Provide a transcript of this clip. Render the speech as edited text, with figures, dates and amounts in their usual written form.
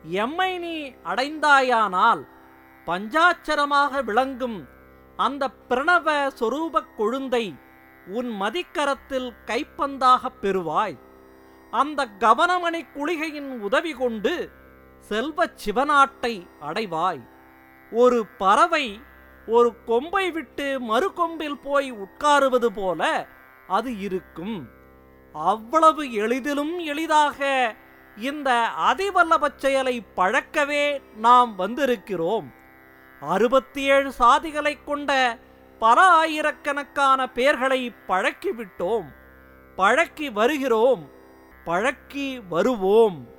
எம்மை நீ அடைந்தாயானால் பஞ்சாட்சரமாக விளங்கும் அந்த பிரணவ சொரூபக் கொழுந்தை உன் மதிக்கரத்தில் கைப்பந்தாகப் பெறுவாய். அந்த கவனமணி குளிகையின் உதவி கொண்டு செல்வச் சிவநாட்டை அடைவாய். ஒரு பறவை ஒரு கொம்பை விட்டு மறு கொம்பில் போய் உட்காருவது போல அது இருக்கும். அவ்வளவு எளிதிலும் எளிதாக இந்த அதிவல்லபச் செயலை பழக்கவே நாம் வந்திருக்கிறோம். 67 சாதிகளைக் கொண்ட பல ஆயிரக்கணக்கான பேர்களை பழக்கிவிட்டோம், பழக்கி வருகிறோம், பழக்கி வருவோம்.